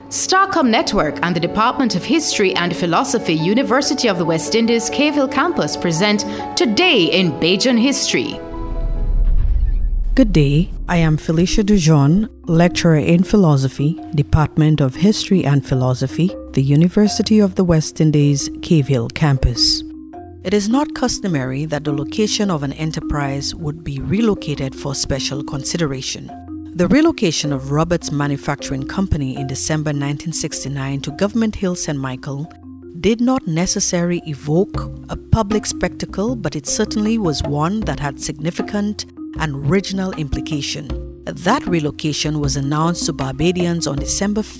Starcom Network and the Department of History and Philosophy, University of the West Indies, Cave Hill Campus present Today in Bajan History. Good day, I am Felicia Dujon, lecturer in philosophy, Department of History and Philosophy, the University of the West Indies, Cave Hill Campus. It is not customary that the location of an enterprise would be relocated for special consideration. The relocation of Roberts Manufacturing Company in December 1969 to Government Hill, St. Michael did not necessarily evoke a public spectacle, but it certainly was one that had significant and regional implication. That relocation was announced to Barbadians on December 5,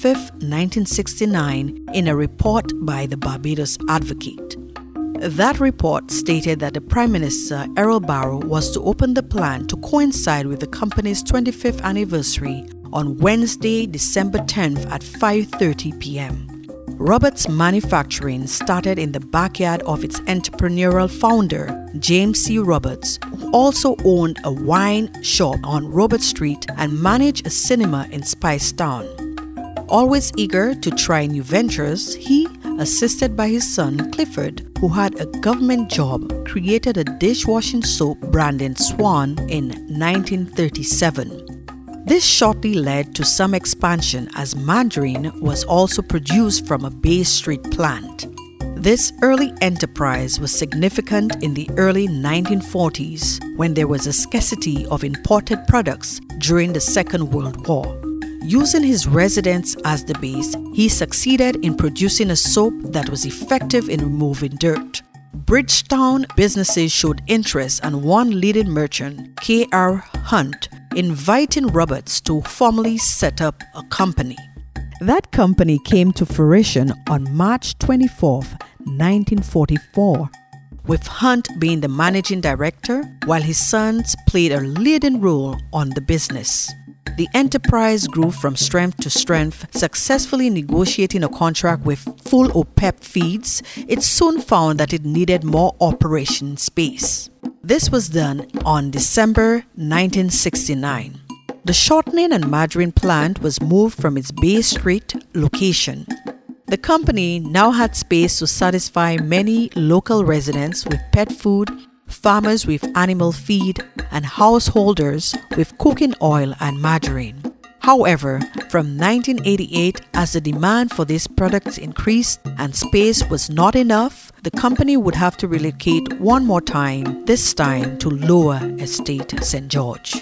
1969, in a report by the Barbados Advocate. That report stated that the Prime Minister, Errol Barrow, was to open the plant to coincide with the company's 25th anniversary on Wednesday, December 10th at 5:30 p.m. Roberts Manufacturing started in the backyard of its entrepreneurial founder, James C. Roberts, who also owned a wine shop on Robert Street and managed a cinema in Spice Town. Always eager to try new ventures, he, assisted by his son Clifford, who had a government job, created a dishwashing soap branded Swan in 1937. This shortly led to some expansion as margarine was also produced from a Bay Street plant. This early enterprise was significant in the early 1940s when there was a scarcity of imported products during the Second World War. Using his residence as the base, he succeeded in producing a soap that was effective in removing dirt. Bridgetown businesses showed interest, and one leading merchant, K.R. Hunt, inviting Roberts to formally set up a company. That company came to fruition on March 24, 1944, with Hunt being the managing director, while his sons played a leading role on the business. The enterprise grew from strength to strength, successfully negotiating a contract with Full OPEP Feeds. It soon found that it needed more operation space. This was done on December 1969. The shortening and margarine plant was moved from its Bay Street location. The company now had space to satisfy many local residents with pet food, farmers with animal feed, and householders with cooking oil and margarine. However, from 1988, as the demand for these products increased and space was not enough, the company would have to relocate one more time, this time to Lower Estate, St. George.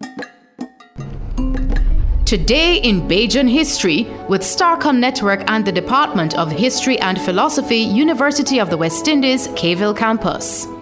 Today in Bajan History with Starcom Network and the Department of History and Philosophy, University of the West Indies, Cave Hill Campus.